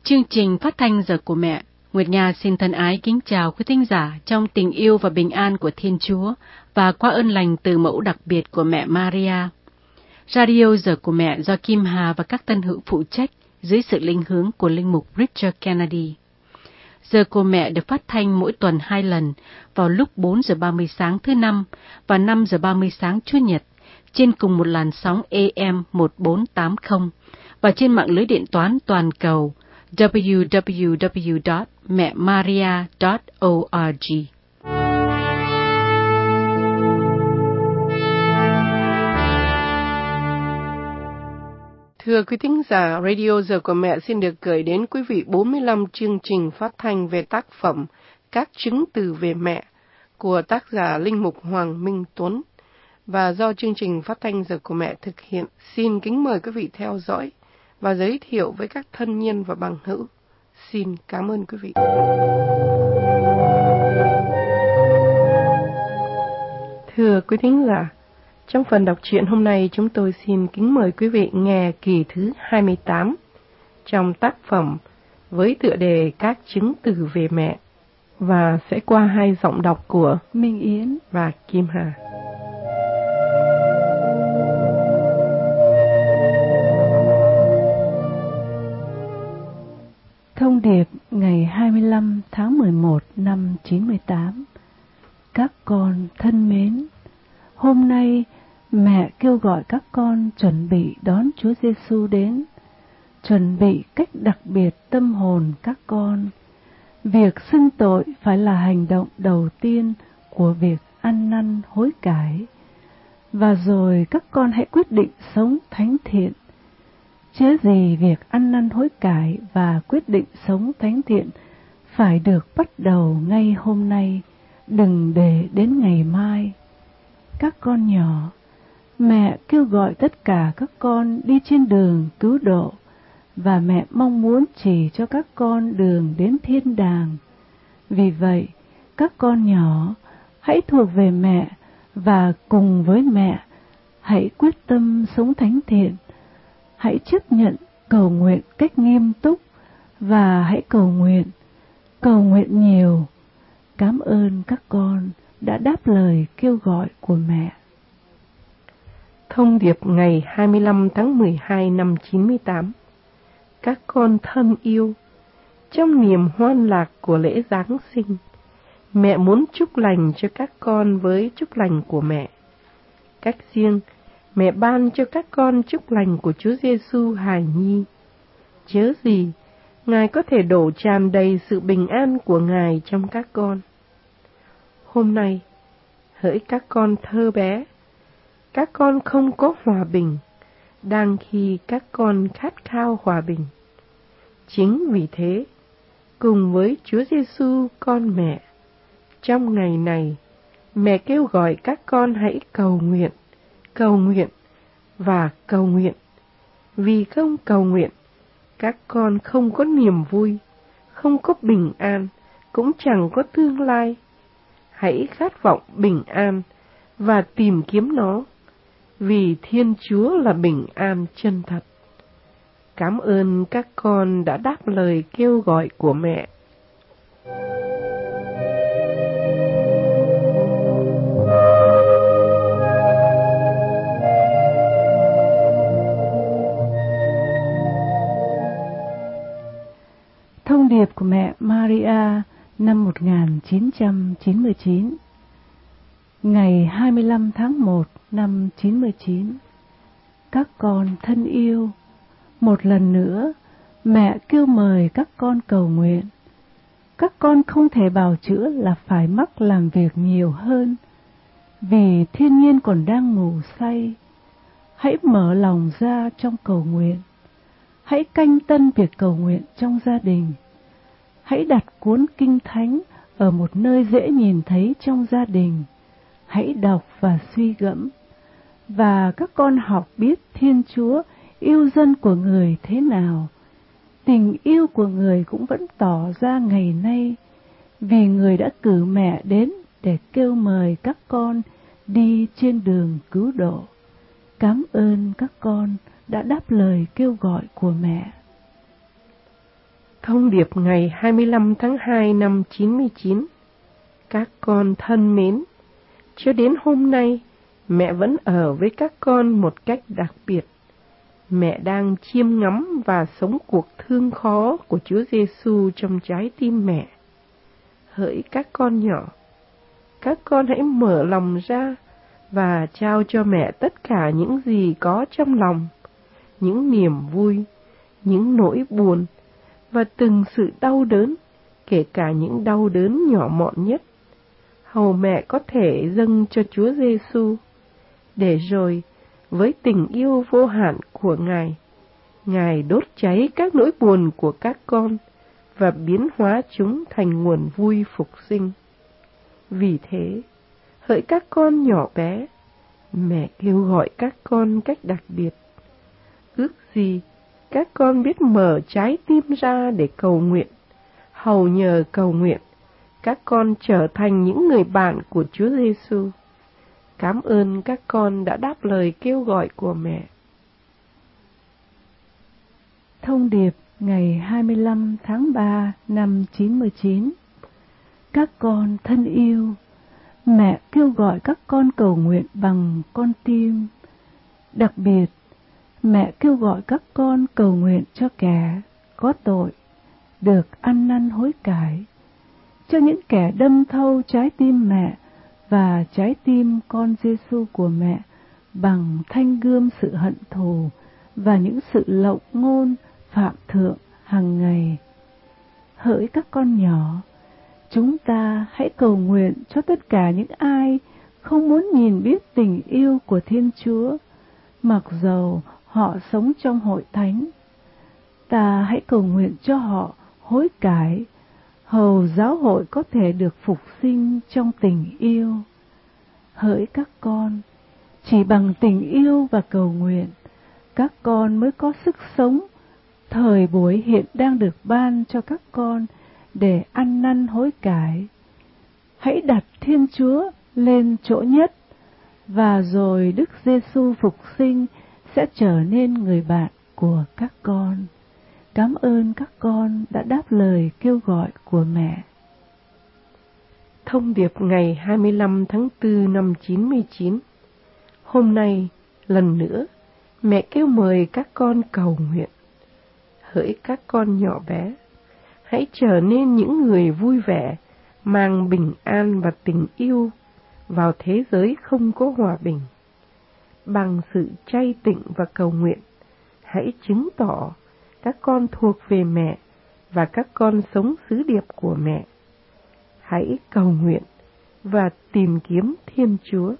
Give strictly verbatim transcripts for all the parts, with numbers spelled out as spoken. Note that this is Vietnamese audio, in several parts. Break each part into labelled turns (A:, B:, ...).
A: Chương trình phát thanh Giờ của Mẹ, Nguyệt Nga xin thân ái kính chào quý thính giả trong tình yêu và bình an của Thiên Chúa và qua ơn lành từ mẫu đặc biệt của mẹ Maria. Radio Giờ của Mẹ do Kim Hà và các tân hữu phụ trách dưới sự linh hướng của linh mục Richard Kennedy. Giờ của Mẹ được phát thanh mỗi tuần hai lần vào lúc bốn giờ ba mươi sáng thứ Năm và năm giờ ba mươi sáng Chủ nhật trên cùng một làn sóng A M một bốn tám không và trên mạng lưới điện toán toàn cầu w w w chấm mẹ maria chấm org.
B: Thưa quý thính giả, Radio Giờ của Mẹ xin được gửi đến quý vị bốn mươi lăm chương trình phát thanh về tác phẩm Các chứng từ về mẹ của tác giả linh mục Hoàng Minh Tuấn và do chương trình phát thanh Giờ của Mẹ thực hiện. Xin kính mời quý vị theo dõi và giới thiệu với các thân nhân và bằng hữu. Xin cảm ơn quý vị. Thưa quý thính giả, trong phần đọc truyện hôm nay chúng tôi xin kính mời quý vị nghe kỳ thứ hai mươi tám trong tác phẩm với tựa đề Các chứng từ về mẹ và sẽ qua hai giọng đọc của
C: Minh Yến
B: và Kim Hà.
C: Thông điệp ngày hai mươi lăm tháng mười một năm chín mươi tám. Các con thân mến, hôm nay mẹ kêu gọi các con chuẩn bị đón Chúa Giêsu đến, chuẩn bị cách đặc biệt tâm hồn các con. Việc xưng tội phải là hành động đầu tiên của việc ăn năn hối cải, và rồi các con hãy quyết định sống thánh thiện. Chớ gì việc ăn năn hối cải và quyết định sống thánh thiện phải được bắt đầu ngay hôm nay, đừng để đến ngày mai. Các con nhỏ, mẹ kêu gọi tất cả các con đi trên đường cứu độ, và mẹ mong muốn chỉ cho các con đường đến thiên đàng. Vì vậy, các con nhỏ, hãy thuộc về mẹ và cùng với mẹ, hãy quyết tâm sống thánh thiện. Hãy chấp nhận cầu nguyện cách nghiêm túc và hãy cầu nguyện, cầu nguyện nhiều. Cảm ơn các con đã đáp lời kêu gọi của mẹ.
B: Thông điệp ngày hai mươi lăm tháng mười hai năm chín mươi tám. Các con thân yêu, trong niềm hoan lạc của lễ Giáng sinh, mẹ muốn chúc lành cho các con với chúc lành của mẹ. Cách riêng, mẹ ban cho các con chúc lành của Chúa Giêsu hài nhi. Chớ gì, Ngài có thể đổ tràn đầy sự bình an của Ngài trong các con. Hôm nay, hỡi các con thơ bé, các con không có hòa bình, đang khi các con khát khao hòa bình. Chính vì thế, cùng với Chúa Giêsu con mẹ, trong ngày này, mẹ kêu gọi các con hãy cầu nguyện, cầu nguyện và cầu nguyện. Vì không cầu nguyện, các con không có niềm vui, không có bình an, cũng chẳng có tương lai. Hãy khát vọng bình an và tìm kiếm nó, vì Thiên Chúa là bình an chân thật. Cảm ơn các con đã đáp lời kêu gọi của mẹ.
C: Thông điệp của mẹ Maria năm một nghìn chín trăm chín mươi chín. Ngày hai mươi lăm tháng một năm chín mươi chín. Các con thân yêu, một lần nữa, mẹ kêu mời các con cầu nguyện. Các con không thể bào chữa là phải mắc làm việc nhiều hơn, vì thiên nhiên còn đang ngủ say. Hãy mở lòng ra trong cầu nguyện. Hãy canh tân việc cầu nguyện trong gia đình. Hãy đặt cuốn Kinh Thánh ở một nơi dễ nhìn thấy trong gia đình. Hãy đọc và suy gẫm. Và các con học biết Thiên Chúa yêu dân của người thế nào. Tình yêu của người cũng vẫn tỏ ra ngày nay, vì người đã cử mẹ đến để kêu mời các con đi trên đường cứu độ. Cảm ơn các con đã đáp lời kêu gọi của mẹ.
B: Thông điệp ngày hai mươi lăm tháng hai năm chín mươi chín. Các con thân mến, cho đến hôm nay, mẹ vẫn ở với các con một cách đặc biệt. Mẹ đang chiêm ngắm và sống cuộc thương khó của Chúa Giêsu trong trái tim mẹ. Hỡi các con nhỏ, các con hãy mở lòng ra và trao cho mẹ tất cả những gì có trong lòng, những niềm vui, những nỗi buồn và từng sự đau đớn, kể cả những đau đớn nhỏ mọn nhất. Hầu mẹ có thể dâng cho Chúa Giêsu, để rồi với tình yêu vô hạn của Ngài, Ngài đốt cháy các nỗi buồn của các con và biến hóa chúng thành nguồn vui phục sinh. Vì thế, hỡi các con nhỏ bé, mẹ kêu gọi các con cách đặc biệt. Ước gì các con biết mở trái tim ra để cầu nguyện, hầu nhờ cầu nguyện, các con trở thành những người bạn của Chúa Giêsu. Cảm ơn các con đã đáp lời kêu gọi của mẹ.
C: Thông điệp ngày hai mươi lăm tháng ba năm chín mươi chín. Các con thân yêu, mẹ kêu gọi các con cầu nguyện bằng con tim. Đặc biệt, mẹ kêu gọi các con cầu nguyện cho kẻ có tội được ăn năn hối cải, cho những kẻ đâm thâu trái tim mẹ và trái tim con Giêsu của mẹ bằng thanh gươm sự hận thù và những sự lộng ngôn phạm thượng hàng ngày. Hỡi các con nhỏ, chúng ta hãy cầu nguyện cho tất cả những ai không muốn nhìn biết tình yêu của Thiên Chúa, mặc dầu họ sống trong hội thánh. Ta hãy cầu nguyện cho họ hối cải, hầu giáo hội có thể được phục sinh trong tình yêu. Hỡi các con, chỉ bằng tình yêu và cầu nguyện, các con mới có sức sống. Thời buổi hiện đang được ban cho các con để ăn năn hối cải. Hãy đặt Thiên Chúa lên chỗ nhất, và rồi Đức Giêsu phục sinh sẽ trở nên người bạn của các con. Cảm ơn các con đã đáp lời kêu gọi của mẹ.
B: Thông điệp ngày hai mươi lăm tháng tư năm chín mươi chín. Hôm nay, lần nữa, mẹ kêu mời các con cầu nguyện. Hỡi các con nhỏ bé, hãy trở nên những người vui vẻ, mang bình an và tình yêu vào thế giới không có hòa bình. Bằng sự chay tịnh và cầu nguyện, hãy chứng tỏ các con thuộc về mẹ và các con sống sứ điệp của mẹ. Hãy cầu nguyện và tìm kiếm Thiên Chúa.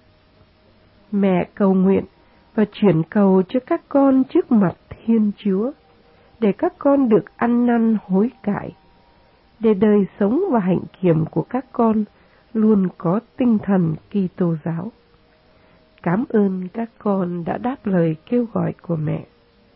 B: Mẹ cầu nguyện và chuyển cầu cho các con trước mặt Thiên Chúa, để các con được ăn năn hối cải, để đời sống và hạnh kiểm của các con luôn có tinh thần Kitô giáo. Cảm ơn các con đã đáp lời kêu gọi của mẹ.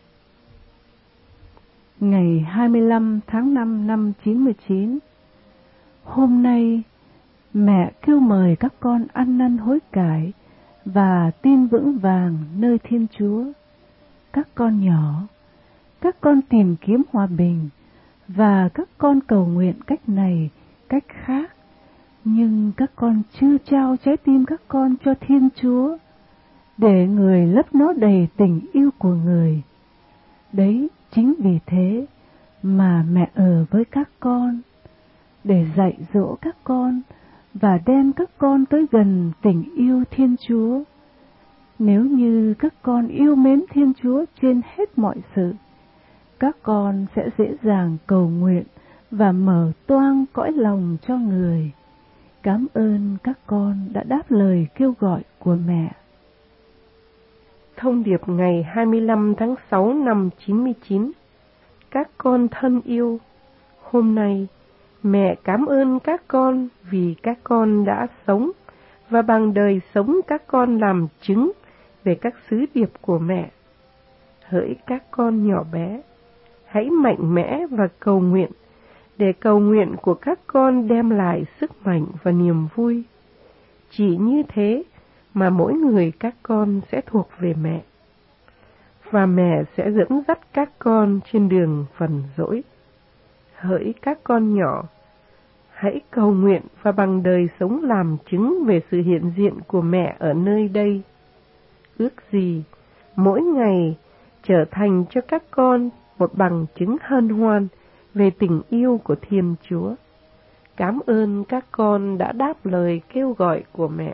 C: Ngày hai mươi lăm tháng năm năm chín mươi chín. Hôm nay, mẹ kêu mời các con ăn năn hối cải và tin vững vàng nơi Thiên Chúa. Các con nhỏ, các con tìm kiếm hòa bình và các con cầu nguyện cách này, cách khác, nhưng các con chưa trao trái tim các con cho Thiên Chúa, để Người lấp nó đầy tình yêu của Người. Đấy chính vì thế mà mẹ ở với các con, để dạy dỗ các con và đem các con tới gần tình yêu Thiên Chúa. Nếu như các con yêu mến Thiên Chúa trên hết mọi sự, các con sẽ dễ dàng cầu nguyện và mở toang cõi lòng cho Người. Cảm ơn các con đã đáp lời kêu gọi của mẹ.
B: Thông điệp ngày hai mươi lăm tháng sáu năm chín mươi chín. Các con thân yêu, hôm nay mẹ cảm ơn các con vì các con đã sống và bằng đời sống các con làm chứng về các sứ điệp của mẹ. Hỡi các con nhỏ bé, hãy mạnh mẽ và cầu nguyện, để cầu nguyện của các con đem lại sức mạnh và niềm vui. Chỉ như thế mà mỗi người các con sẽ thuộc về mẹ, và mẹ sẽ dẫn dắt các con trên đường phần dỗi. Hỡi các con nhỏ, hãy cầu nguyện và bằng đời sống làm chứng về sự hiện diện của mẹ ở nơi đây. Ước gì mỗi ngày trở thành cho các con một bằng chứng hân hoan về tình yêu của Thiên Chúa. Cảm ơn các con đã đáp lời kêu gọi của mẹ.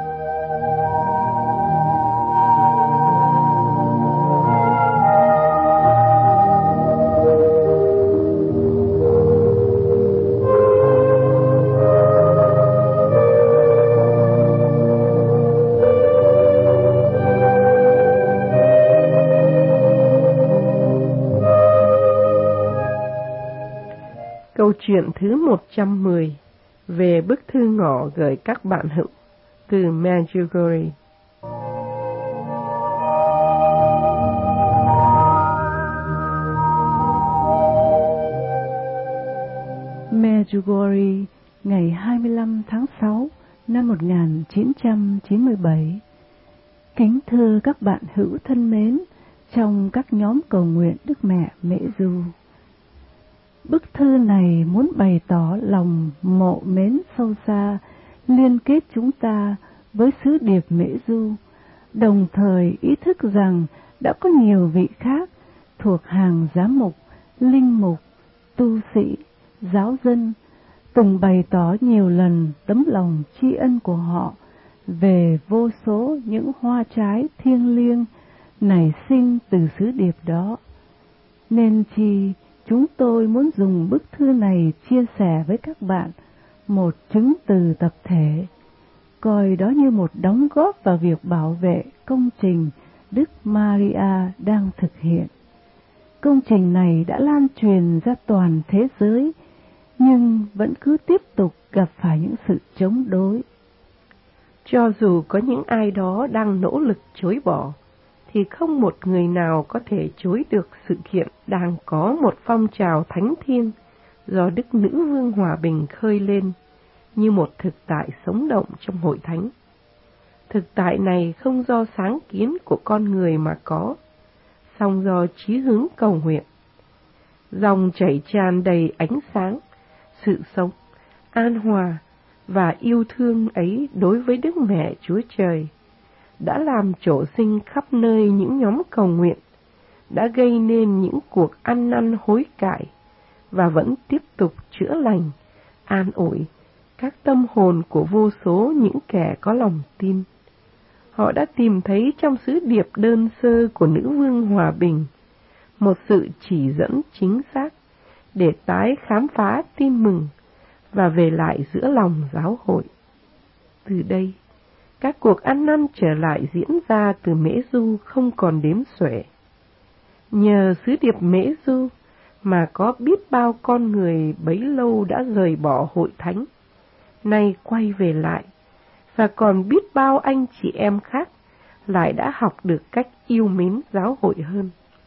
B: Câu chuyện thứ một trăm mười về bức thư ngỏ gửi các bạn hữu từ Medjugorje.
C: Medjugorje, ngày hai mươi lăm tháng sáu năm một nghìn chín trăm chín mươi bảy. Kính thưa các bạn hữu thân mến trong các nhóm cầu nguyện Đức Mẹ Mễ Du. Bức thư này muốn bày tỏ lòng mộ mến sâu xa, liên kết chúng ta với sứ điệp Mễ Du, đồng thời ý thức rằng đã có nhiều vị khác thuộc hàng giám mục, linh mục, tu sĩ, giáo dân từng bày tỏ nhiều lần tấm lòng tri ân của họ về vô số những hoa trái thiêng liêng nảy sinh từ sứ điệp đó. Nên chi chúng tôi muốn dùng bức thư này chia sẻ với các bạn một chứng từ tập thể, coi đó như một đóng góp vào việc bảo vệ công trình Đức Maria đang thực hiện. Công trình này đã lan truyền ra toàn thế giới, nhưng vẫn cứ tiếp tục gặp phải những sự chống đối.
B: Cho dù có những ai đó đang nỗ lực chối bỏ, thì không một người nào có thể chối được sự kiện đang có một phong trào thánh thiêng do Đức Nữ Vương Hòa Bình khơi lên như một thực tại sống động trong hội thánh. Thực tại này không do sáng kiến của con người mà có, song do chí hướng cầu nguyện. Dòng chảy tràn đầy ánh sáng, sự sống, an hòa và yêu thương ấy đối với Đức Mẹ Chúa Trời đã làm trổ sinh khắp nơi những nhóm cầu nguyện, đã gây nên những cuộc ăn năn hối cải và vẫn tiếp tục chữa lành, an ủi các tâm hồn của vô số những kẻ có lòng tin. Họ đã tìm thấy trong sứ điệp đơn sơ của Nữ Vương Hòa Bình một sự chỉ dẫn chính xác để tái khám phá tin mừng và về lại giữa lòng giáo hội. Từ đây, các cuộc ăn năn trở lại diễn ra từ Mễ Du không còn đếm xuể. Nhờ sứ điệp Mễ Du mà có biết bao con người bấy lâu đã rời bỏ hội thánh, nay quay về lại, và còn biết bao anh chị em khác lại đã học được cách yêu mến giáo hội hơn.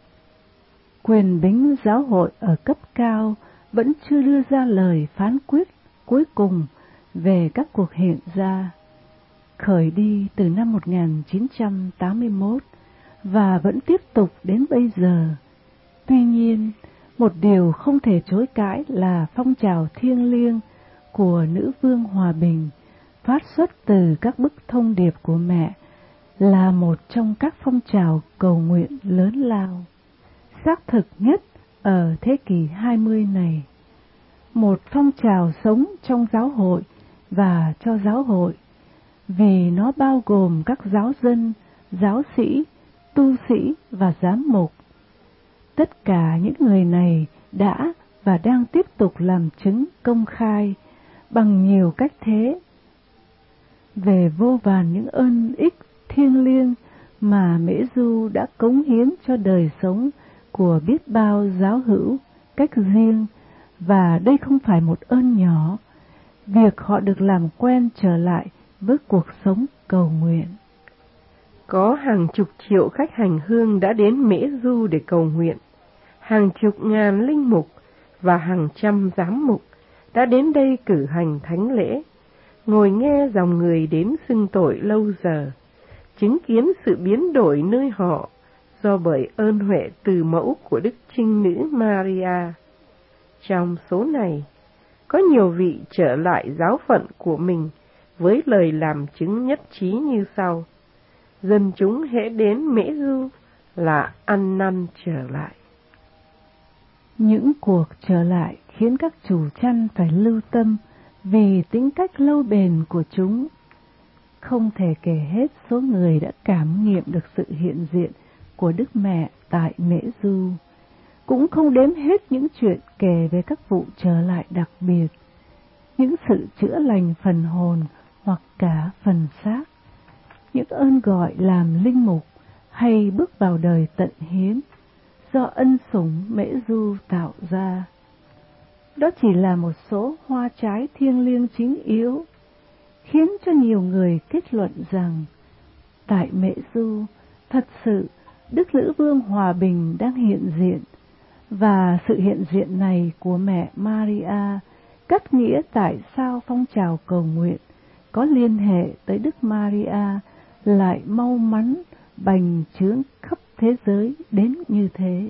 C: Quyền bính giáo hội ở cấp cao vẫn chưa đưa ra lời phán quyết cuối cùng về các cuộc hiện ra, khởi đi từ năm một nghìn chín trăm tám mươi mốt và vẫn tiếp tục đến bây giờ. Tuy nhiên, một điều không thể chối cãi là phong trào thiêng liêng của Nữ Vương Hòa Bình phát xuất từ các bức thông điệp của mẹ là một trong các phong trào cầu nguyện lớn lao, xác thực nhất ở thế kỷ hai mươi này. Một phong trào sống trong giáo hội và cho giáo hội, vì nó bao gồm các giáo dân, giáo sĩ, tu sĩ và giám mục. Tất cả những người này đã và đang tiếp tục làm chứng công khai bằng nhiều cách thế về vô vàn những ơn ích thiêng liêng mà Mễ Du đã cống hiến cho đời sống của biết bao giáo hữu cách riêng, và đây không phải một ơn nhỏ, việc họ được làm quen trở lại với cuộc sống cầu nguyện.
B: Có hàng chục triệu khách hành hương đã đến Mễ Du để cầu nguyện, hàng chục ngàn linh mục và hàng trăm giám mục đã đến đây cử hành thánh lễ, ngồi nghe dòng người đến xưng tội lâu giờ, chứng kiến sự biến đổi nơi họ do bởi ơn huệ từ mẫu của Đức Trinh Nữ Maria. Trong số này, có nhiều vị trở lại giáo phận của mình với lời làm chứng nhất trí như sau: dân chúng hễ đến Mễ Du là ăn năn trở lại.
C: Những cuộc trở lại khiến các chủ chăn phải lưu tâm vì tính cách lâu bền của chúng. Không thể kể hết số người đã cảm nghiệm được sự hiện diện của Đức Mẹ tại Mễ Du, cũng không đếm hết những chuyện kể về các vụ trở lại đặc biệt, những sự chữa lành phần hồn hoặc cả phần xác, những ơn gọi làm linh mục hay bước vào đời tận hiến do ân sủng Mễ Du tạo ra. Đó chỉ là một số hoa trái thiêng liêng chính yếu, khiến cho nhiều người kết luận rằng tại Mễ Du thật sự Đức Lữ Vương Hòa Bình đang hiện diện, và sự hiện diện này của mẹ Maria cắt nghĩa tại sao phong trào cầu nguyện có liên hệ tới Đức Maria lại mau mắn bành trướng khắp thế giới đến như thế.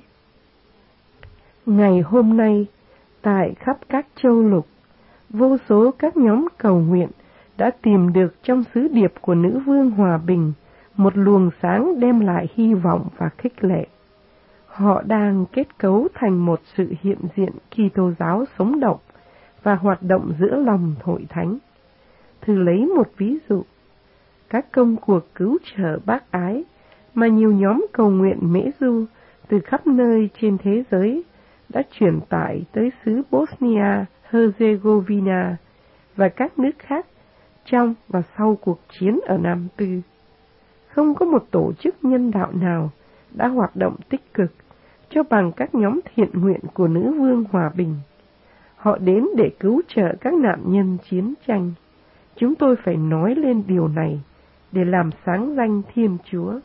B: Ngày hôm nay, tại khắp các châu lục, vô số các nhóm cầu nguyện đã tìm được trong sứ điệp của Nữ Vương Hòa Bình một luồng sáng đem lại hy vọng và khích lệ. Họ đang kết cấu thành một sự hiện diện Kitô giáo sống động và hoạt động giữa lòng hội thánh. Thử lấy một ví dụ, các công cuộc cứu trợ bác ái mà nhiều nhóm cầu nguyện Mễ Du từ khắp nơi trên thế giới đã truyền tải tới xứ Bosnia-Herzegovina và các nước khác trong và sau cuộc chiến ở Nam Tư. Không có một tổ chức nhân đạo nào đã hoạt động tích cực cho bằng các nhóm thiện nguyện của Nữ Vương Hòa Bình. Họ đến để cứu trợ các nạn nhân chiến tranh. Chúng tôi phải nói lên điều này để làm sáng danh Thiên Chúa.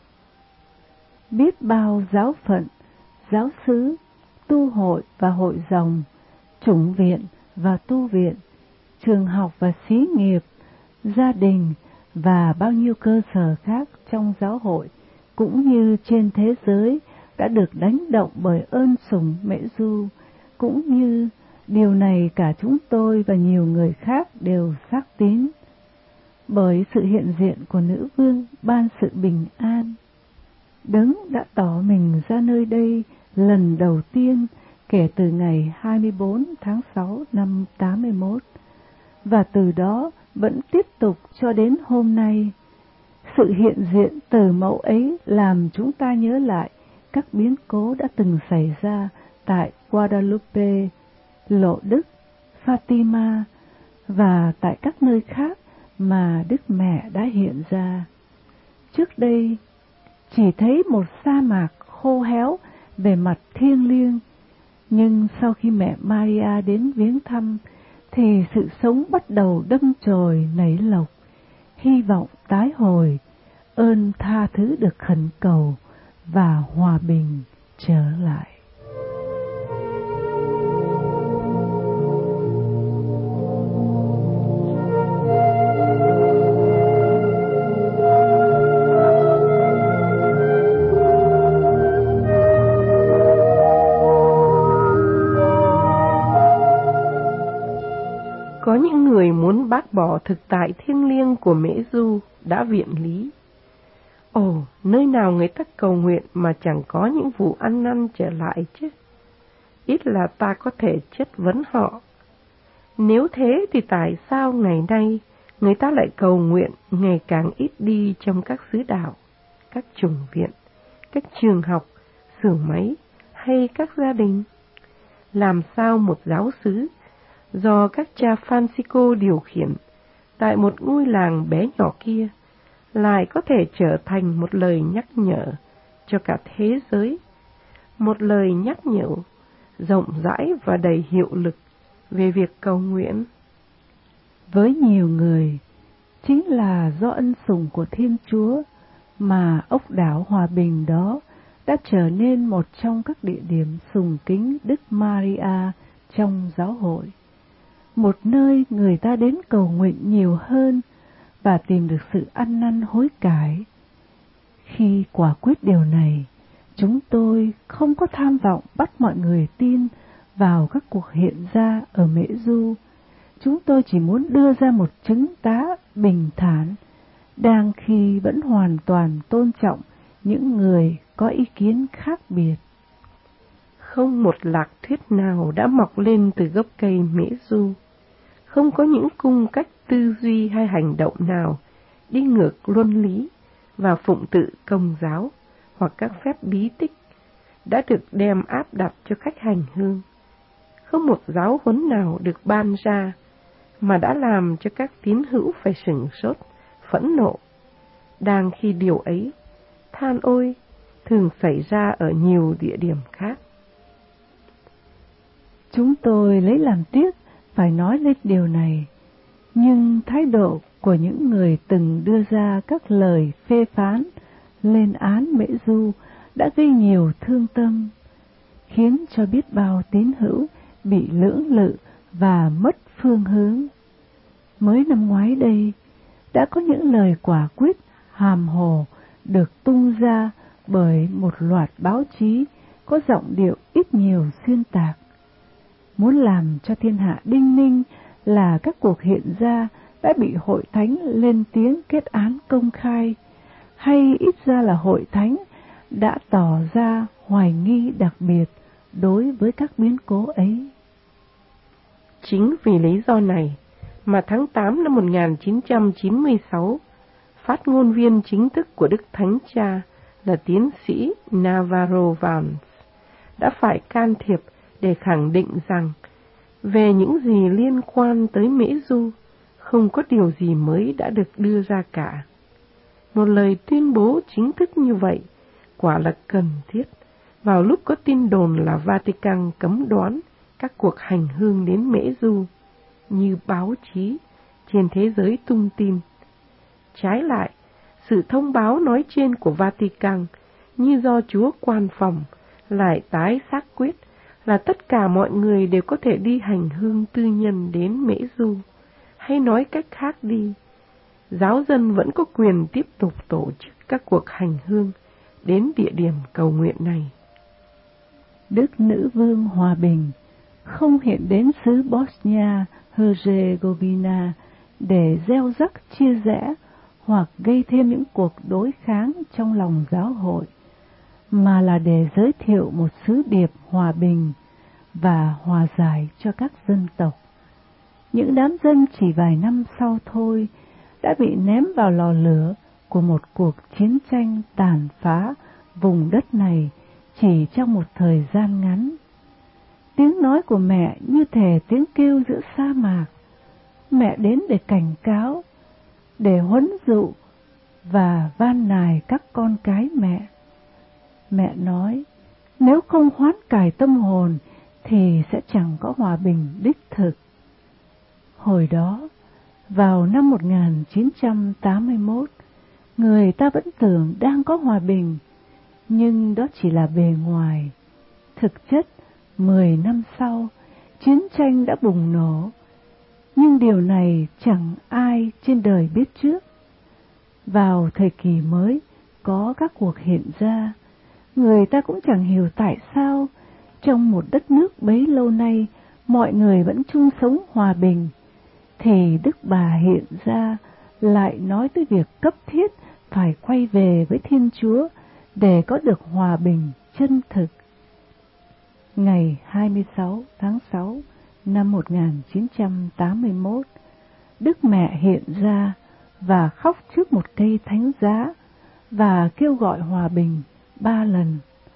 C: Biết bao giáo phận, giáo xứ, tu hội và hội dòng, chủng viện và tu viện, trường học và xí nghiệp, gia đình và bao nhiêu cơ sở khác trong giáo hội cũng như trên thế giới đã được đánh động bởi ơn sủng Mễ Du, cũng như điều này cả chúng tôi và nhiều người khác đều xác tín. Bởi sự hiện diện của Nữ Vương ban sự bình an, Đấng đã tỏ mình ra nơi đây lần đầu tiên kể từ ngày hai mươi bốn tháng sáu năm tám mươi mốt, và từ đó vẫn tiếp tục cho đến hôm nay. Sự hiện diện từ mẫu ấy làm chúng ta nhớ lại các biến cố đã từng xảy ra tại Guadalupe, Lộ Đức, Fatima và tại các nơi khác mà Đức Mẹ đã hiện ra. Trước đây, chỉ thấy một sa mạc khô héo về mặt thiêng liêng, nhưng sau khi mẹ Maria đến viếng thăm, thì sự sống bắt đầu đâm chồi nảy lộc, hy vọng tái hồi, ơn tha thứ được khẩn cầu và hòa bình trở lại.
B: Có những người muốn bác bỏ thực tại thiêng liêng của Mễ Du đã viện lý. Ồ, nơi nào người ta cầu nguyện mà chẳng có những vụ ăn năn trở lại chứ? Ít là ta có thể chất vấn họ. Nếu thế thì tại sao ngày nay người ta lại cầu nguyện ngày càng ít đi trong các xứ đạo, các chủng viện, các trường học, xưởng máy hay các gia đình? Làm sao một giáo xứ do các cha Francisco điều khiển tại một ngôi làng bé nhỏ kia lại có thể trở thành một lời nhắc nhở cho cả thế giới, một lời nhắc nhở rộng rãi và đầy hiệu lực về việc cầu nguyện?
C: Với nhiều người, chính là do ân sủng của Thiên Chúa mà ốc đảo Hòa Bình đó đã trở nên một trong các địa điểm sùng kính Đức Maria trong giáo hội, một nơi người ta đến cầu nguyện nhiều hơn và tìm được sự ăn năn hối cải. Khi quả quyết điều này, chúng tôi không có tham vọng bắt mọi người tin vào các cuộc hiện ra ở Mễ Du, chúng tôi chỉ muốn đưa ra một chứng tá bình thản, đang khi vẫn hoàn toàn tôn trọng những người có ý kiến khác biệt.
B: Không một lạc thuyết nào đã mọc lên từ gốc cây Mễ Du. Không có những cung cách tư duy hay hành động nào đi ngược luân lý và phụng tự Công giáo hoặc các phép bí tích đã được đem áp đặt cho khách hành hương. Không một giáo huấn nào được ban ra mà đã làm cho các tín hữu phải sửng sốt, phẫn nộ, đang khi điều ấy, than ôi, thường xảy ra ở nhiều địa điểm khác.
C: Chúng tôi lấy làm tiếc phải nói lên điều này, nhưng thái độ của những người từng đưa ra các lời phê phán, lên án Mễ Du đã gây nhiều thương tâm, khiến cho biết bao tín hữu bị lưỡng lự và mất phương hướng. Mới năm ngoái đây, đã có những lời quả quyết hàm hồ được tung ra bởi một loạt báo chí có giọng điệu ít nhiều xuyên tạc, muốn làm cho thiên hạ đinh ninh là các cuộc hiện ra đã bị hội thánh lên tiếng kết án công khai, hay ít ra là hội thánh đã tỏ ra hoài nghi đặc biệt đối với các biến cố ấy.
B: Chính vì lý do này mà tháng tám năm một nghìn chín trăm chín mươi sáu, phát ngôn viên chính thức của Đức Thánh Cha là tiến sĩ Navarro Valls đã phải can thiệp để khẳng định rằng về những gì liên quan tới Mễ Du, không có điều gì mới đã được đưa ra cả. Một lời tuyên bố chính thức như vậy quả là cần thiết vào lúc có tin đồn là Vatican cấm đoán các cuộc hành hương đến Mễ Du, như báo chí trên thế giới tung tin. Trái lại, sự thông báo nói trên của Vatican như do Chúa quan phòng lại tái xác quyết là tất cả mọi người đều có thể đi hành hương tư nhân đến Mễ Du, hay nói cách khác đi, giáo dân vẫn có quyền tiếp tục tổ chức các cuộc hành hương đến địa điểm cầu nguyện này.
C: Đức Nữ Vương Hòa Bình không hiện đến xứ Bosnia-Herzegovina để gieo rắc chia rẽ hoặc gây thêm những cuộc đối kháng trong lòng giáo hội, mà là để giới thiệu một sứ điệp hòa bình và hòa giải cho các dân tộc. Những đám dân chỉ vài năm sau thôi đã bị ném vào lò lửa của một cuộc chiến tranh tàn phá vùng đất này chỉ trong một thời gian ngắn. Tiếng nói của mẹ như thể tiếng kêu giữa sa mạc. Mẹ đến để cảnh cáo, để huấn dụ và van nài các con cái mẹ. Mẹ nói, nếu không hoán cải tâm hồn thì sẽ chẳng có hòa bình đích thực. Hồi đó, vào năm một nghìn chín trăm tám mươi mốt, người ta vẫn tưởng đang có hòa bình, nhưng đó chỉ là bề ngoài. Thực chất, mười năm sau, chiến tranh đã bùng nổ, nhưng điều này chẳng ai trên đời biết trước. Vào thời kỳ mới, có các cuộc hiện ra, người ta cũng chẳng hiểu tại sao trong một đất nước bấy lâu nay mọi người vẫn chung sống hòa bình, thì Đức Bà hiện ra lại nói tới việc cấp thiết phải quay về với Thiên Chúa để có được hòa bình chân thực. Ngày hai mươi sáu tháng sáu năm một nghìn chín trăm tám mươi mốt, Đức Mẹ hiện ra và khóc trước một cây thánh giá và kêu gọi hòa bình ba lần.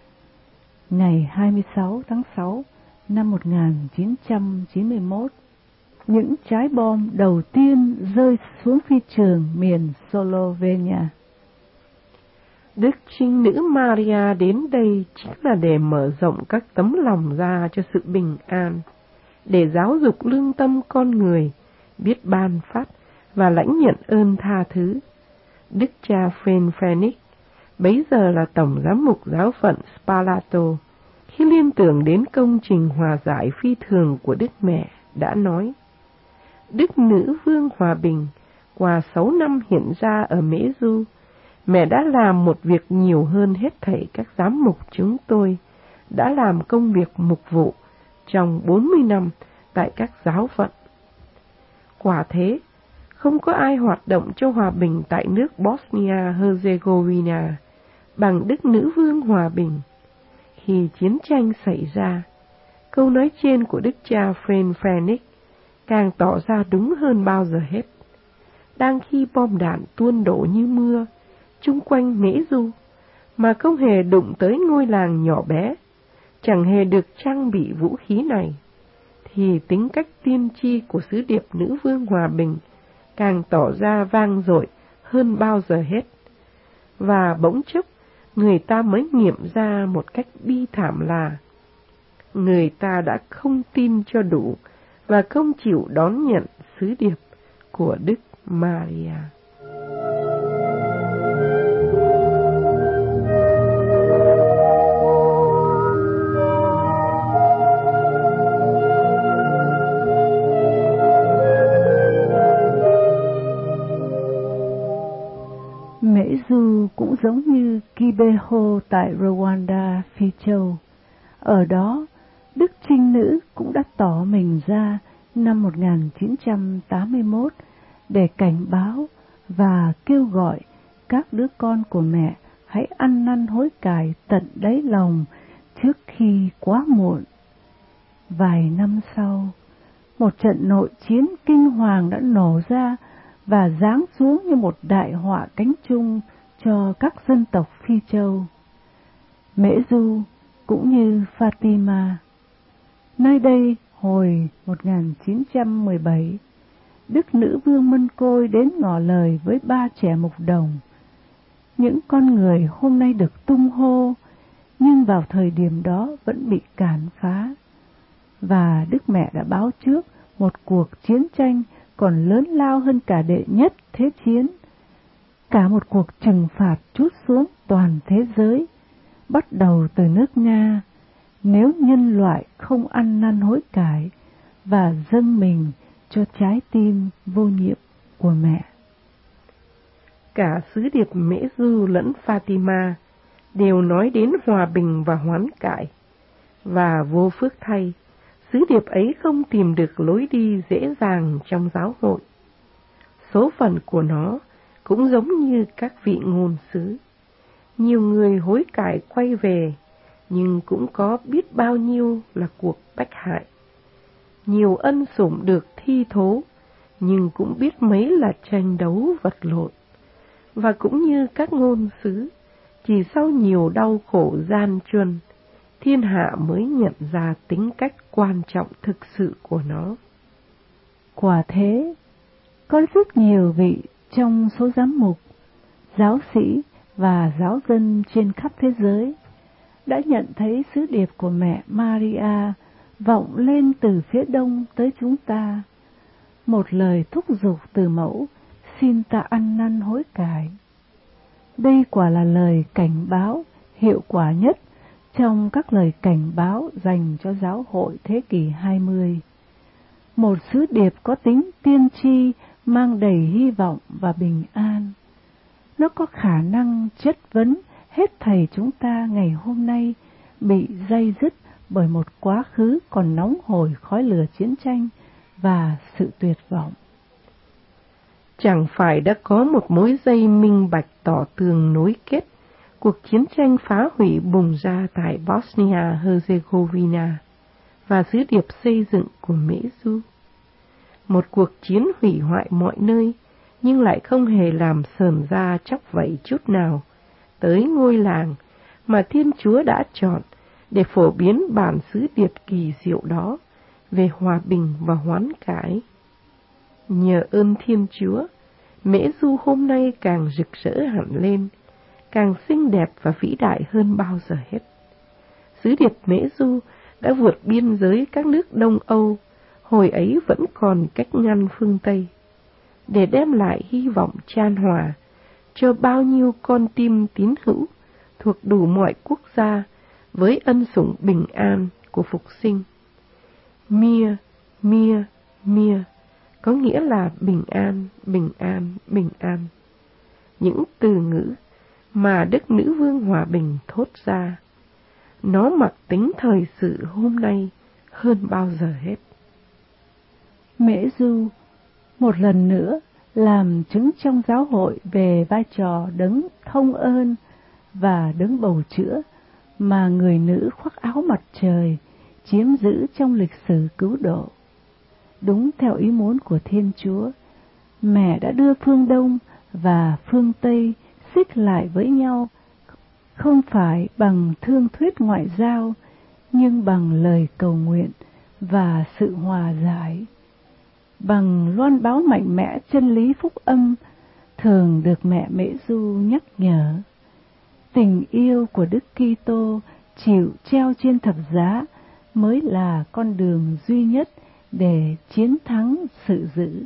C: Ngày hai mươi sáu tháng sáu năm một nghìn chín trăm chín mươi mốt, những trái bom đầu tiên rơi xuống phi trường miền Slovenia.
B: Đức Trinh Nữ Maria đến đây chính là để mở rộng các tấm lòng ra cho sự bình an, để giáo dục lương tâm con người, biết ban phát và lãnh nhận ơn tha thứ. Đức cha Phen Phoenix, bấy giờ là tổng giám mục giáo phận Spalato, khi liên tưởng đến công trình hòa giải phi thường của Đức Mẹ, đã nói: Đức Nữ Vương Hòa Bình, qua sáu năm hiện ra ở Mễ Du, mẹ đã làm một việc nhiều hơn hết thảy các giám mục chúng tôi đã làm công việc mục vụ trong bốn mươi năm tại các giáo phận. Quả thế, không có ai hoạt động cho hòa bình tại nước Bosnia-Herzegovina bằng Đức Nữ Vương Hòa Bình. Khi chiến tranh xảy ra, câu nói trên của Đức cha Franz Phoenix càng tỏ ra đúng hơn bao giờ hết. Đang khi bom đạn tuôn đổ như mưa chung quanh Mễ Du, mà không hề đụng tới ngôi làng nhỏ bé, chẳng hề được trang bị vũ khí này, thì tính cách tiên tri của sứ điệp Nữ Vương Hòa Bình càng tỏ ra vang dội hơn bao giờ hết. Và bỗng chốc, người ta mới nghiệm ra một cách bi thảm là người ta đã không tin cho đủ và không chịu đón nhận sứ điệp của Đức Maria.
C: Mễ Du cũng giống như Kibeho tại Rwanda, Phi Châu. Ở đó, Đức Trinh Nữ cũng đã tỏ mình ra năm một nghìn chín trăm tám mươi mốt để cảnh báo và kêu gọi các đứa con của mẹ hãy ăn năn hối cải tận đáy lòng trước khi quá muộn. Vài năm sau, một trận nội chiến kinh hoàng đã nổ ra và giáng xuống như một đại họa cánh chung cho các dân tộc Phi Châu. Mễ Du cũng như Fatima. Nơi đây hồi một nghìn chín trăm mười bảy, Đức Nữ Vương Mân Côi đến ngỏ lời với ba trẻ mục đồng. Những con người hôm nay được tung hô, nhưng vào thời điểm đó vẫn bị cản phá. Và Đức Mẹ đã báo trước một cuộc chiến tranh còn lớn lao hơn cả đệ nhất thế chiến. Cả một cuộc trừng phạt trút xuống toàn thế giới, bắt đầu từ nước Nga, nếu nhân loại không ăn năn hối cải và dâng mình cho trái tim vô nhiệm của mẹ.
B: Cả sứ điệp Mễ Du lẫn Fatima đều nói đến hòa bình và hoán cải, và vô phước thay, sứ điệp ấy không tìm được lối đi dễ dàng trong giáo hội. Số phận của nó cũng giống như các vị ngôn sứ. Nhiều người hối cải quay về, nhưng cũng có biết bao nhiêu là cuộc bách hại. Nhiều ân sủng được thi thố, nhưng cũng biết mấy là tranh đấu vật lộn. Và cũng như các ngôn sứ, chỉ sau nhiều đau khổ gian truân, thiên hạ mới nhận ra tính cách quan trọng thực sự của nó.
C: Quả thế, có rất nhiều vị trong số giám mục, giáo sĩ và giáo dân trên khắp thế giới đã nhận thấy sứ điệp của mẹ Maria vọng lên từ phía đông tới chúng ta, một lời thúc giục từ mẫu xin ta ăn năn hối cải. Đây quả là lời cảnh báo hiệu quả nhất trong các lời cảnh báo dành cho giáo hội thế kỷ hai mươi. Một sứ điệp có tính tiên tri mang đầy hy vọng và bình an. Nó có khả năng chất vấn hết thảy chúng ta ngày hôm nay bị day dứt bởi một quá khứ còn nóng hổi khói lửa chiến tranh và sự tuyệt vọng.
B: Chẳng phải đã có một mối dây minh bạch tỏ tường nối kết cuộc chiến tranh phá hủy bùng ra tại Bosnia-Herzegovina và sứ điệp xây dựng của Mễ Du. Một cuộc chiến hủy hoại mọi nơi, nhưng lại không hề làm sờn da chóc vẩy chút nào tới ngôi làng mà Thiên Chúa đã chọn để phổ biến bản sứ điệp kỳ diệu đó về hòa bình và hoán cải. Nhờ ơn Thiên Chúa, Mễ Du hôm nay càng rực rỡ hẳn lên, càng xinh đẹp và vĩ đại hơn bao giờ hết. Sứ điệp Mễ Du đã vượt biên giới các nước Đông Âu, hồi ấy vẫn còn cách ngăn phương Tây, để đem lại hy vọng chan hòa cho bao nhiêu con tim tín hữu thuộc đủ mọi quốc gia với ân sủng bình an của phục sinh. Mia, mia, mia có nghĩa là bình an, bình an, bình an. Những từ ngữ mà Đức Nữ Vương Hòa Bình thốt ra, nó mặc tính thời sự hôm nay hơn bao giờ hết.
C: Mễ Du một lần nữa làm chứng trong giáo hội về vai trò đấng thông ơn và đấng bầu chữa mà người nữ khoác áo mặt trời chiếm giữ trong lịch sử cứu độ. Đúng theo ý muốn của Thiên Chúa, mẹ đã đưa phương Đông và phương Tây xích lại với nhau, không phải bằng thương thuyết ngoại giao, nhưng bằng lời cầu nguyện và sự hòa giải, bằng loan báo mạnh mẽ chân lý phúc âm thường được mẹ Mễ Du nhắc nhở. Tình yêu của Đức Kitô chịu treo trên thập giá mới là con đường duy nhất để chiến thắng sự dữ.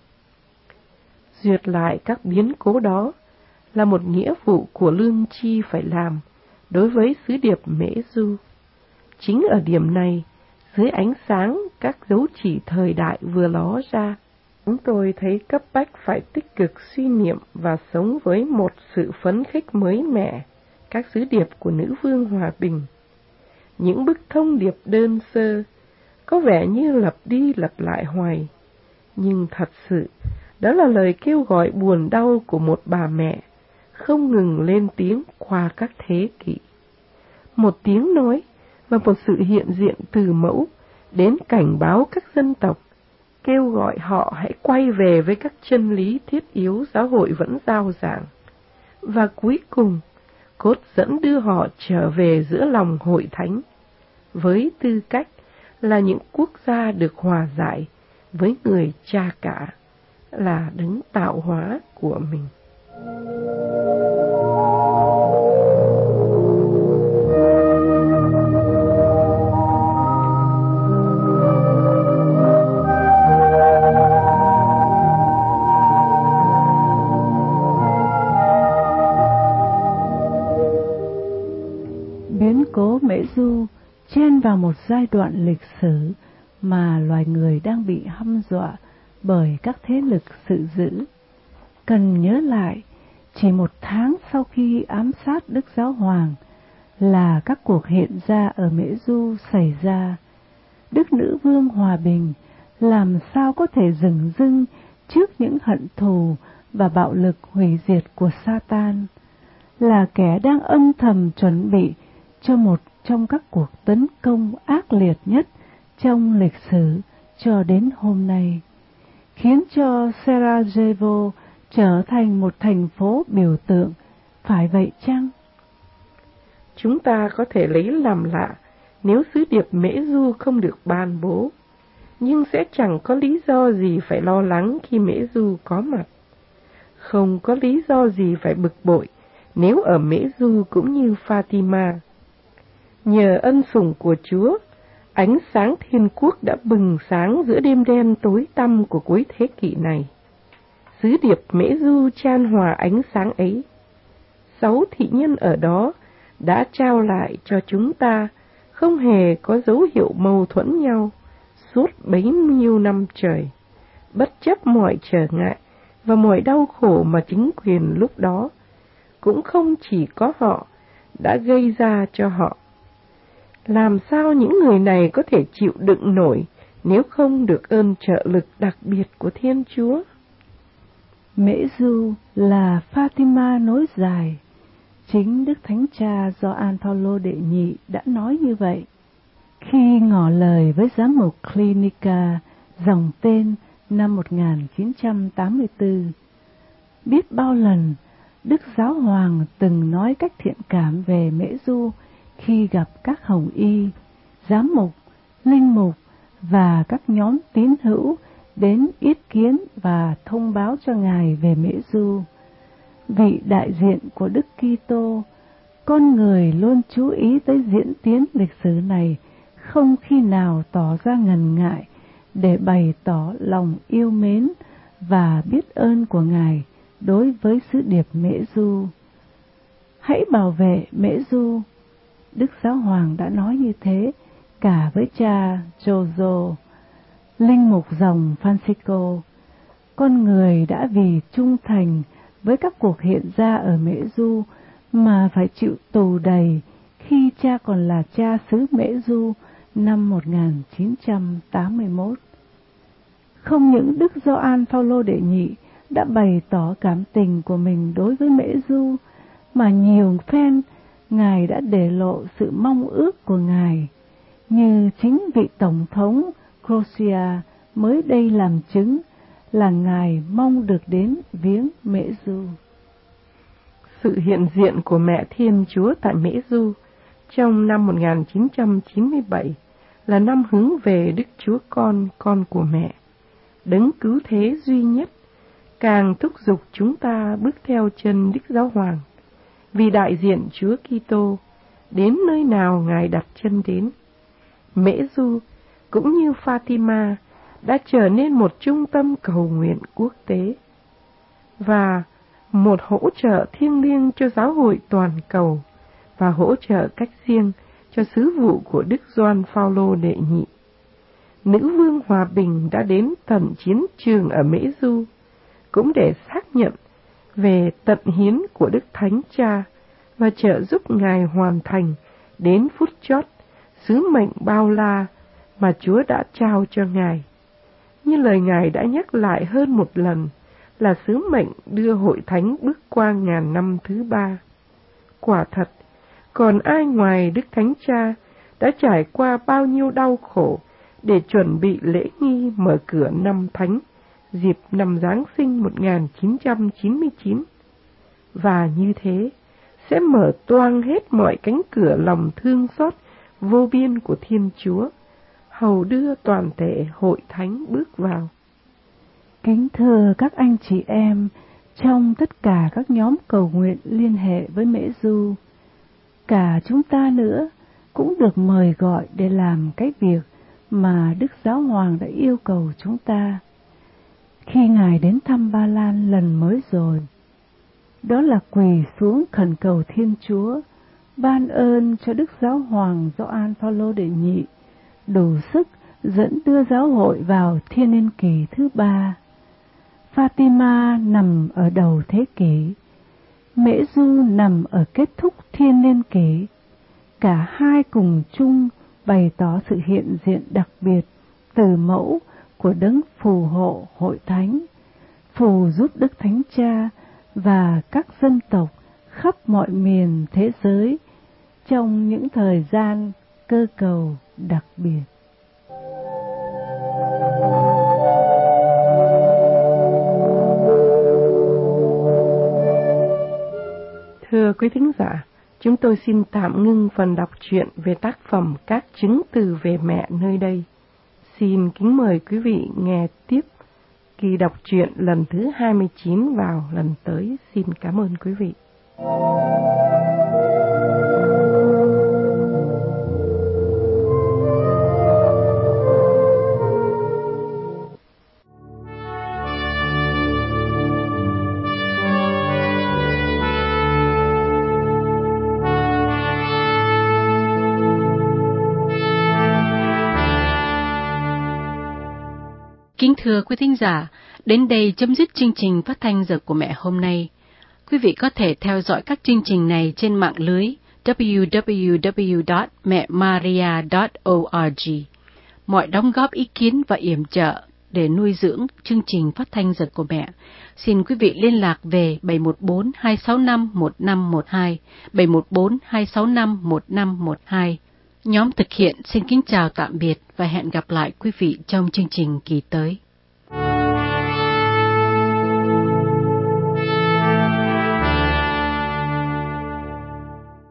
B: Duyệt lại các biến cố đó là một nghĩa vụ của lương tri phải làm đối với sứ điệp Mễ Du. Chính ở điểm này, dưới ánh sáng các dấu chỉ thời đại vừa ló ra, chúng tôi thấy cấp bách phải tích cực suy niệm và sống với một sự phấn khích mới mẻ các sứ điệp của nữ vương hòa bình. Những bức thông điệp đơn sơ có vẻ như lặp đi lặp lại hoài, nhưng thật sự đó là lời kêu gọi buồn đau của một bà mẹ không ngừng lên tiếng qua các thế kỷ. Một tiếng nói và một sự hiện diện từ mẫu đến cảnh báo các dân tộc, kêu gọi họ hãy quay về với các chân lý thiết yếu giáo hội vẫn rao giảng, và cuối cùng cốt dẫn đưa họ trở về giữa lòng hội thánh với tư cách là những quốc gia được hòa giải với người cha cả, là đấng tạo hóa của mình.
C: Biến cố Mễ Du chen vào một giai đoạn lịch sử mà loài người đang bị hăm dọa bởi các thế lực sự dữ. Cần nhớ lại, chỉ một tháng sau khi ám sát Đức Giáo Hoàng là các cuộc hiện ra ở Mễ Du xảy ra. Đức Nữ Vương Hòa Bình làm sao có thể dửng dưng trước những hận thù và bạo lực hủy diệt của Satan, là kẻ đang âm thầm chuẩn bị cho một trong các cuộc tấn công ác liệt nhất trong lịch sử cho đến hôm nay, khiến cho Sarajevo trở thành một thành phố biểu tượng, phải vậy chăng?
B: Chúng ta có thể lấy làm lạ nếu sứ điệp Mễ Du không được ban bố, nhưng sẽ chẳng có lý do gì phải lo lắng khi Mễ Du có mặt. Không có lý do gì phải bực bội nếu ở Mễ Du cũng như Fatima. Nhờ ân sủng của Chúa, ánh sáng thiên quốc đã bừng sáng giữa đêm đen tối tăm của cuối thế kỷ này. Sứ điệp Mễ Du chan hòa ánh sáng ấy. Sáu thị nhân ở đó đã trao lại cho chúng ta không hề có dấu hiệu mâu thuẫn nhau suốt bấy nhiêu năm trời, bất chấp mọi trở ngại và mọi đau khổ mà chính quyền lúc đó cũng không chỉ có họ đã gây ra cho họ. Làm sao những người này có thể chịu đựng nổi nếu không được ơn trợ lực đặc biệt của Thiên Chúa?
C: Mễ Du là Fatima nối dài. Chính Đức Thánh Cha Gioan Phaolô đệ nhị đã nói như vậy khi ngỏ lời với giám mục Clinica dòng tên năm một nghìn chín trăm tám mươi tư. Biết bao lần Đức Giáo Hoàng từng nói cách thiện cảm về Mễ Du khi gặp các hồng y, giám mục, linh mục và các nhóm tín hữu đến yết kiến và thông báo cho Ngài về Mễ Du. Vị đại diện của Đức Kitô, con người luôn chú ý tới diễn tiến lịch sử này, không khi nào tỏ ra ngần ngại để bày tỏ lòng yêu mến và biết ơn của Ngài đối với sứ điệp Mễ Du. Hãy bảo vệ Mễ Du. Đức Giáo Hoàng đã nói như thế cả với cha Giorgio, linh mục dòng Francisco. Con người đã vì trung thành với các cuộc hiện ra ở Mễ Du mà phải chịu tù đầy khi cha còn là cha xứ Mễ Du năm một nghìn chín trăm tám mươi mốt. Không những Đức Gioan Phaolô đệ nhị đã bày tỏ cảm tình của mình đối với Mễ Du, mà nhiều phen Ngài đã để lộ sự mong ước của Ngài, như chính vị Tổng thống Croatia mới đây làm chứng là Ngài mong được đến viếng Mễ Du.
B: Sự hiện diện của Mẹ Thiên Chúa tại Mễ Du trong năm một nghìn chín trăm chín mươi bảy là năm hướng về Đức Chúa Con, con của Mẹ, đấng cứu thế duy nhất, càng thúc giục chúng ta bước theo chân Đức Giáo Hoàng, vì đại diện Chúa Kitô đến nơi nào Ngài đặt chân đến. Mễ Du cũng như Fatima đã trở nên một trung tâm cầu nguyện quốc tế và một hỗ trợ thiêng liêng cho giáo hội toàn cầu, và hỗ trợ cách riêng cho sứ vụ của Đức Gioan Phaolô đệ nhị. Nữ vương hòa bình đã đến tận chiến trường ở Mễ Du, cũng để xác nhận về tận hiến của Đức Thánh Cha và trợ giúp Ngài hoàn thành đến phút chót sứ mệnh bao la mà Chúa đã trao cho Ngài. Như lời Ngài đã nhắc lại hơn một lần, là sứ mệnh đưa hội thánh bước qua ngàn năm thứ ba. Quả thật, còn ai ngoài Đức Thánh Cha đã trải qua bao nhiêu đau khổ để chuẩn bị lễ nghi mở cửa năm thánh, dịp năm Giáng sinh một nghìn chín trăm chín mươi chín. Và như thế, sẽ mở toang hết mọi cánh cửa lòng thương xót vô biên của Thiên Chúa, hầu đưa toàn thể hội thánh bước vào.
C: Kính thưa các anh chị em trong tất cả các nhóm cầu nguyện liên hệ với Mễ Du, cả chúng ta nữa cũng được mời gọi để làm cái việc mà Đức Giáo Hoàng đã yêu cầu chúng ta khi Ngài đến thăm Ba Lan lần mới rồi. Đó là quỳ xuống khẩn cầu Thiên Chúa ban ơn cho Đức Giáo Hoàng Gioan Phaolô đệ nhị đủ sức dẫn đưa giáo hội vào thiên niên kỷ thứ ba. Fatima nằm ở đầu thế kỷ, Mễ Du nằm ở kết thúc thiên niên kỷ. Cả hai cùng chung bày tỏ sự hiện diện đặc biệt từ mẫu của đấng phù hộ hội thánh, phù giúp Đức Thánh Cha và các dân tộc khắp mọi miền thế giới trong những thời gian cơ cầu đặc biệt.
B: Thưa quý thính giả, chúng tôi xin tạm ngưng phần đọc truyện về tác phẩm Các chứng từ về mẹ nơi đây. Xin kính mời quý vị nghe tiếp kỳ đọc truyện lần thứ hai mươi chín vào lần tới. Xin cảm ơn quý vị.
A: Kính thưa quý thính giả, đến đây chấm dứt chương trình phát thanh Giờ của Mẹ hôm nay. Quý vị có thể theo dõi các chương trình này trên mạng lưới w w w chấm mẹ maria chấm org. Mọi đóng góp ý kiến và yểm trợ để nuôi dưỡng chương trình phát thanh Giờ của Mẹ, xin quý vị liên lạc về bảy một bốn hai sáu năm một năm một hai, bảy một bốn hai sáu năm một năm một hai. Nhóm thực hiện xin kính chào tạm biệt và hẹn gặp lại quý vị trong chương trình kỳ tới.